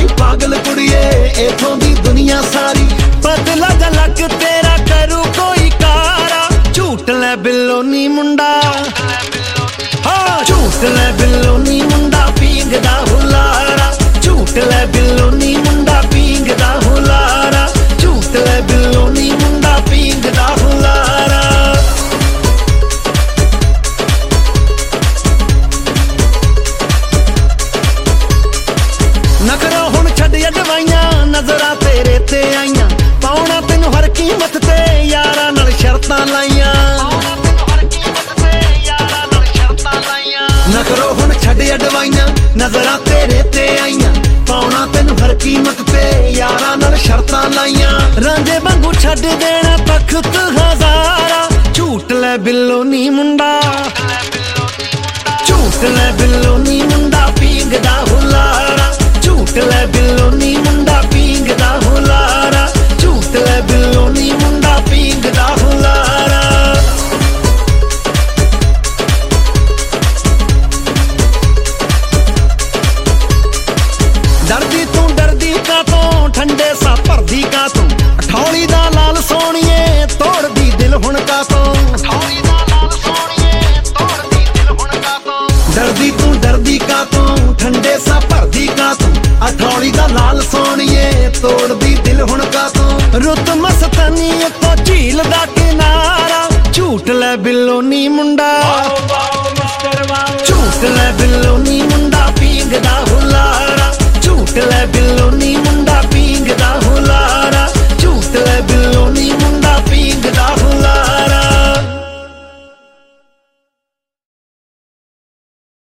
नहीं पागल कुड़िए इथों दी दुनिया सारी। बदला झलक तेरा करू कोई कारा, झूठ ले बिल्लो नी मुंडा, हाँ झूठ ले बिल्लो नी मुंडा पींगदा हुलारा, झूठ ले बिल्लो नी मुंडा पींगदा हुलारा, झूठ ले बिल्लो नी मुंडा पींगदा हुलारा। नखरा हुण छड्ड अडवाइयां नजरां तेरे ते आईयां, पाउणा तैनूं हर कीमत ते यारां नाल शर्तां लाईयां। नखरो हुण छड्ड अडवाइयां नजरां तेरे ते आईयां, पाउणा तैनूं हर कीमत ते यारां नाल शर्तां लाईयां। रांझे वांगू छड्ड देना तख्त हजारा, झूठ ले बिल्लो नी मुंडा, झूठ ले बिल्लो नी मुंडा पींगदा हुलारा, झूठ ले बिल्लो नी मुंडा पींगदा हुलारा, झूठ ले बिल्लो नी मुंडा पींगदा हुलारा। डरदी का तो ठंडे सा भरदी का तू, अठौली दा लाल सोनिए तोड़दी दिल हुण का तो।